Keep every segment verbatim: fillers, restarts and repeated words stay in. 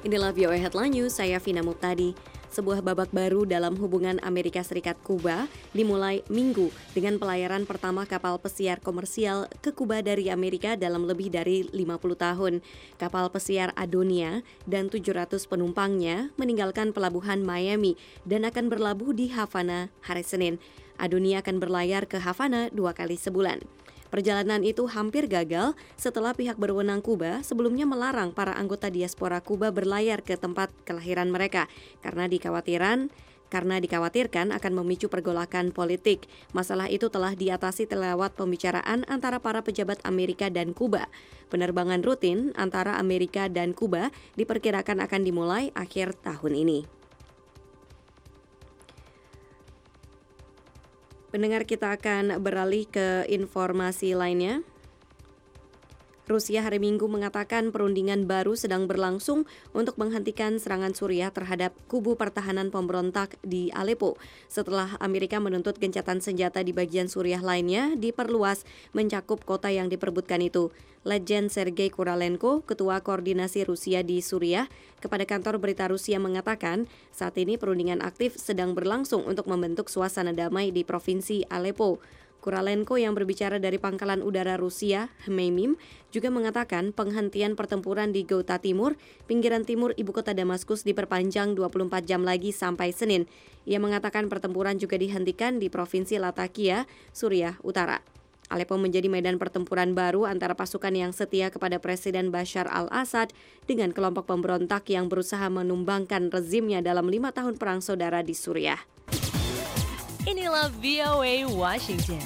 Inilah V O A Headline News, saya Vina Muptadi. Sebuah babak baru dalam hubungan Amerika Serikat-Kuba dimulai Minggu dengan pelayaran pertama kapal pesiar komersial ke Kuba dari Amerika dalam lebih dari lima puluh tahun. Kapal pesiar Adonia dan tujuh ratus penumpangnya meninggalkan pelabuhan Miami dan akan berlabuh di Havana hari Senin. Adonia akan berlayar ke Havana dua kali sebulan. Perjalanan itu hampir gagal setelah pihak berwenang Kuba sebelumnya melarang para anggota diaspora Kuba berlayar ke tempat kelahiran mereka karena dikhawatirkan karena dikhawatirkan akan memicu pergolakan politik. Masalah itu telah diatasi lewat pembicaraan antara para pejabat Amerika dan Kuba. Penerbangan rutin antara Amerika dan Kuba diperkirakan akan dimulai akhir tahun ini. Pendengar, kita akan beralih ke informasi lainnya. Rusia hari Minggu mengatakan perundingan baru sedang berlangsung untuk menghentikan serangan Suriah terhadap kubu pertahanan pemberontak di Aleppo setelah Amerika menuntut gencatan senjata di bagian Suriah lainnya diperluas mencakup kota yang diperebutkan itu. Letjen Sergei Kuralenko, Ketua Koordinasi Rusia di Suriah, kepada kantor berita Rusia mengatakan saat ini perundingan aktif sedang berlangsung untuk membentuk suasana damai di provinsi Aleppo. Kuralenko yang berbicara dari Pangkalan Udara Rusia, Hmeimim, juga mengatakan penghentian pertempuran di Ghouta Timur, pinggiran timur ibu kota Damaskus diperpanjang dua puluh empat jam lagi sampai Senin. Ia mengatakan pertempuran juga dihentikan di Provinsi Latakia, Suriah Utara. Aleppo menjadi medan pertempuran baru antara pasukan yang setia kepada Presiden Bashar al-Assad dengan kelompok pemberontak yang berusaha menumbangkan rezimnya dalam lima tahun perang saudara di Suriah. Inilah V O A Washington.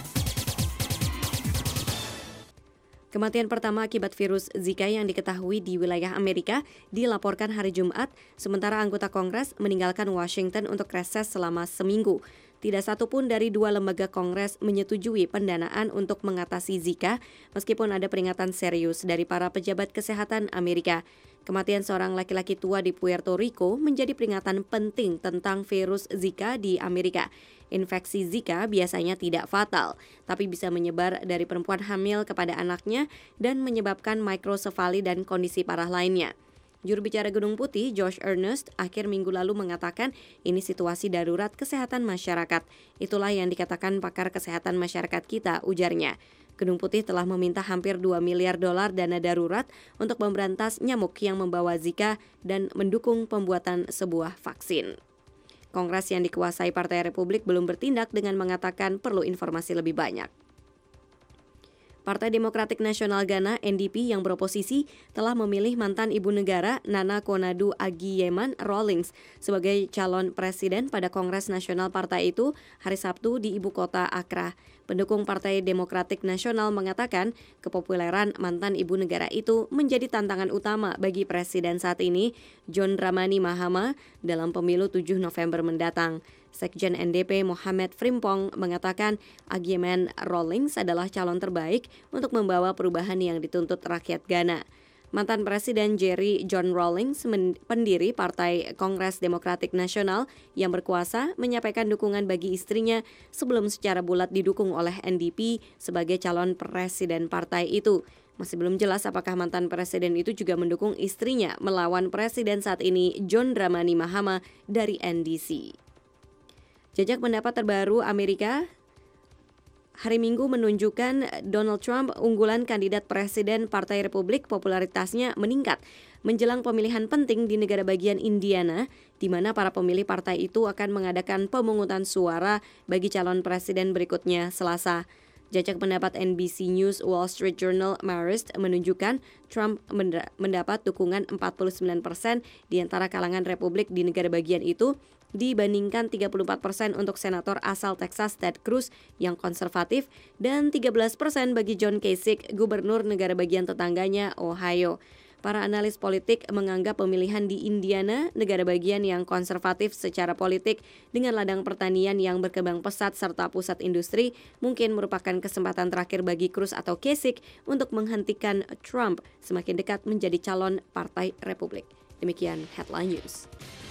Kematian pertama akibat virus Zika yang diketahui di wilayah Amerika dilaporkan hari Jumat, sementara anggota Kongres meninggalkan Washington untuk reses selama seminggu. Tidak satu pun dari dua lembaga Kongres menyetujui pendanaan untuk mengatasi Zika, meskipun ada peringatan serius dari para pejabat kesehatan Amerika. Kematian seorang laki-laki tua di Puerto Rico menjadi peringatan penting tentang virus Zika di Amerika. Infeksi Zika biasanya tidak fatal, tapi bisa menyebar dari perempuan hamil kepada anaknya dan menyebabkan mikrosefali dan kondisi parah lainnya. Juru bicara Gedung Putih, Josh Earnest, akhir minggu lalu mengatakan ini situasi darurat kesehatan masyarakat. Itulah yang dikatakan pakar kesehatan masyarakat kita, ujarnya. Gedung Putih telah meminta hampir dua miliar dolar dana darurat untuk memberantas nyamuk yang membawa Zika dan mendukung pembuatan sebuah vaksin. Kongres yang dikuasai Partai Republik belum bertindak dengan mengatakan perlu informasi lebih banyak. Partai Demokratik Nasional Ghana (N D P) yang beroposisi telah memilih mantan ibu negara Nana Konadu Agyemang Rawlings sebagai calon presiden pada Kongres Nasional partai itu hari Sabtu di ibu kota Accra. Pendukung Partai Demokratik Nasional mengatakan kepopuleran mantan ibu negara itu menjadi tantangan utama bagi presiden saat ini, John Dramani Mahama, dalam pemilu tujuh November mendatang. Sekjen N D P Mohamed Frimpong mengatakan Agyemang Rawlings adalah calon terbaik untuk membawa perubahan yang dituntut rakyat Ghana. Mantan Presiden Jerry John Rawlings, pendiri Partai Kongres Demokratik Nasional yang berkuasa, menyampaikan dukungan bagi istrinya sebelum secara bulat didukung oleh N D P sebagai calon presiden partai itu. Masih belum jelas apakah mantan presiden itu juga mendukung istrinya melawan presiden saat ini John Dramani Mahama dari N D C. Jajak pendapat terbaru Amerika hari Minggu menunjukkan Donald Trump unggulan kandidat presiden Partai Republik, popularitasnya meningkat menjelang pemilihan penting di negara bagian Indiana, di mana para pemilih partai itu akan mengadakan pemungutan suara bagi calon presiden berikutnya Selasa. Jajak pendapat N B C News Wall Street Journal Marist menunjukkan Trump mendapat dukungan empat puluh sembilan persen di antara kalangan Republik di negara bagian itu, dibandingkan tiga puluh empat persen untuk senator asal Texas Ted Cruz yang konservatif dan tiga belas persen bagi John Kasich, gubernur negara bagian tetangganya Ohio. Para analis politik menganggap pemilihan di Indiana, negara bagian yang konservatif secara politik dengan ladang pertanian yang berkembang pesat serta pusat industri, mungkin merupakan kesempatan terakhir bagi Cruz atau Kasich untuk menghentikan Trump semakin dekat menjadi calon Partai Republik. Demikian Headline News.